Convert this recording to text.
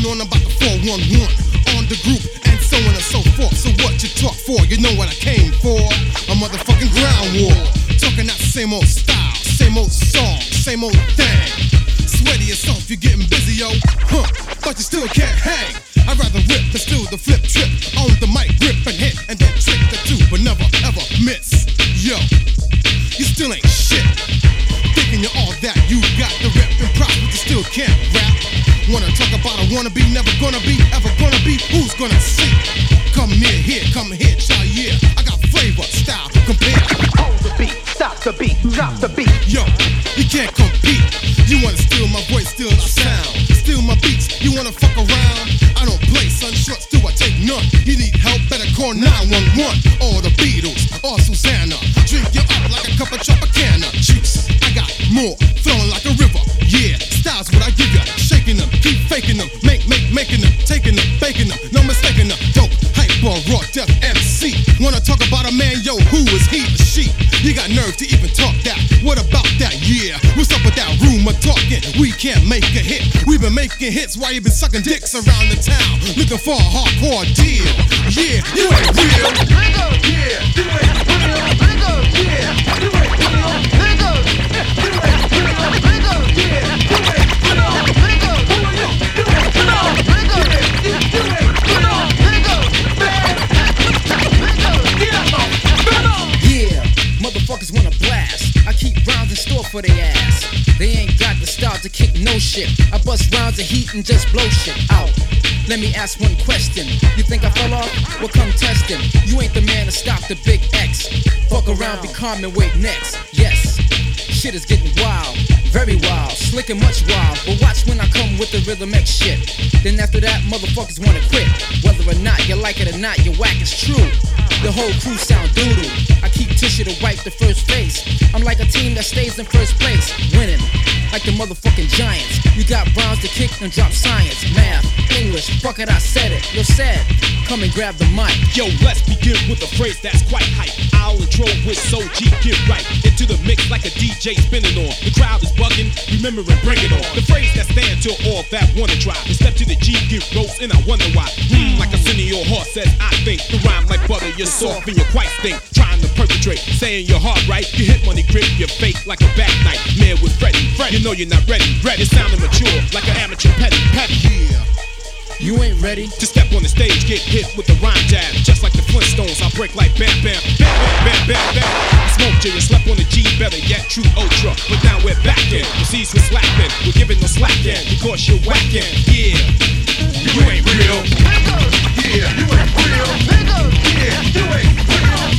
on about the 411 on the group and so on and so forth. So what you talk for? You know what I came for? A motherfucking ground war. Talking that same old style, same old song, same old thing. Swear to yourself, you're getting busy, yo. But you still can't hang. I'd rather rip than steal the flip trip. On the mic, grip and hit, and then trick the two, but never ever miss. Yo, you still ain't shit. Thinking you're all that, you got the rep and prop, but you still can't rap. Wanna talk about a wannabe, never gonna be, ever gonna be, who's gonna see? Come near here, come here, try yeah. I got flavor, style, compare. Hold the beat, stop the beat, drop the beat. Yo, you can't compete. You wanna steal my voice, steal my sound, steal my beats, you wanna fuck around? I don't play, son, shorts do I take none. You need help, better call 911. Or the Beatles, or Susanna. Drink you up like a cup of Tropicana juice. I got more, flowing like a river. Yeah, styles what I give ya. Shaking them, keep faking them. Making them, taking them, baking them. No mistaking them. Dope, hyper, raw, death, MC. Wanna talk about a man, yo, who is he or she? You got nerve to even talk that. What about that? Yeah, what's up with that rumor talking? We can't make a hit. We've been making hits while you been sucking dicks around the town. Looking for a hardcore deal. Yeah, you ain't real. Yeah, you ain't real. Yeah, you ain't real. You ain't real. Yeah, you ain't real. Yeah, motherfuckers wanna blast. I keep rounds in store for their ass. They ain't got the style to kick no shit. I bust rounds of heat and just blow shit out. Let me ask one question. You think I fell off? Well, come test him. You ain't the man to stop the big X. Fuck around, be calm and wait next. Yes, shit is getting wild, very wild, slick and much wild. But watch when I come with the Rhythm X shit. Then after that, motherfuckers wanna quit. Whether or not you like it or not, your whack is true. The whole crew sound doodle. I keep tissue to wipe the first face. I'm like a team that stays in first place, winning like the motherfucking Giants. You got rhymes to kick and drop science, math, English. Fuck it, I said it. You're sad. Come and grab the mic. Yo, let's begin with a phrase that's quite hype. I'll intro with Soul G, get right into the mix like a DJ spinning on. The crowd is bugging, remember and bring it on. The phrase that stands to all that wanna try. And step to the G, get roast, and I wonder why. Like a senior horse says, I think. The rhyme like butter, you're soft and you quite stink. Trying to perpetrate, saying your heart right. You hit money grip, you're fake like a back night. Man with Freddy, you know you're not ready. It's sounding mature like an amateur petty. Yeah. You ain't ready to step on the stage, get hit with the rhyme jab. Just like the Flintstones, I break like bam, bam, bam, bam, bam, bam, bam. I smoked you, you slept on the G, better yet, true ultra. But now we're back in, the C's were slapping. We're giving no slack in, because you're whacking. Yeah, you ain't real. Yeah, you ain't real. Yeah, you ain't real.